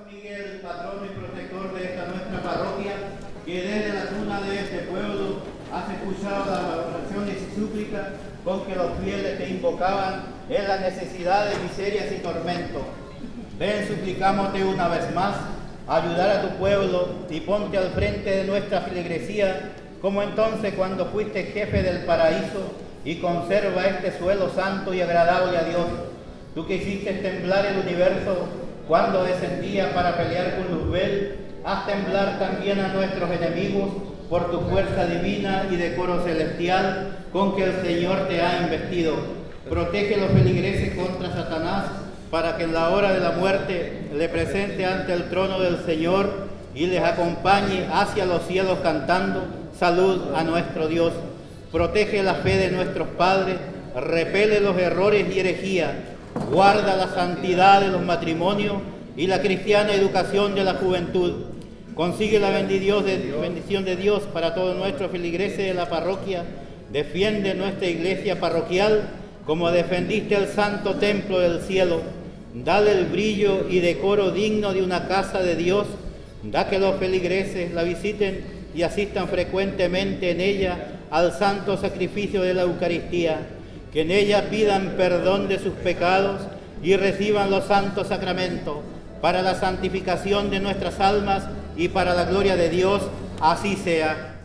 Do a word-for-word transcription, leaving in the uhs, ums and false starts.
Miguel, patrón y protector de esta nuestra parroquia, que desde la cuna de este pueblo has escuchado las oraciones y súplicas con que los fieles te invocaban en las necesidades, miserias y tormentos. Ven, suplicámote una vez más, ayudar a tu pueblo y ponte al frente de nuestra feligresía, como entonces cuando fuiste jefe del paraíso, y conserva este suelo santo y agradable a Dios. Tú que hiciste temblar el universo cuando descendía para pelear con Luzbel, haz temblar también a nuestros enemigos por tu fuerza divina y decoro celestial con que el Señor te ha investido. Protege a los feligreses contra Satanás, para que en la hora de la muerte le presente ante el trono del Señor y les acompañe hacia los cielos cantando salud a nuestro Dios. Protege la fe de nuestros padres, repele los errores y herejías, guarda la santidad de los matrimonios y la cristiana educación de la juventud. Consigue la bendición de Dios para todos nuestros feligreses de la parroquia. Defiende nuestra iglesia parroquial como defendiste el santo templo del cielo. Dale el brillo y decoro digno de una casa de Dios. Da que los feligreses la visiten y asistan frecuentemente en ella al santo sacrificio de la Eucaristía, que en ella pidan perdón de sus pecados y reciban los santos sacramentos para la santificación de nuestras almas y para la gloria de Dios. Así sea.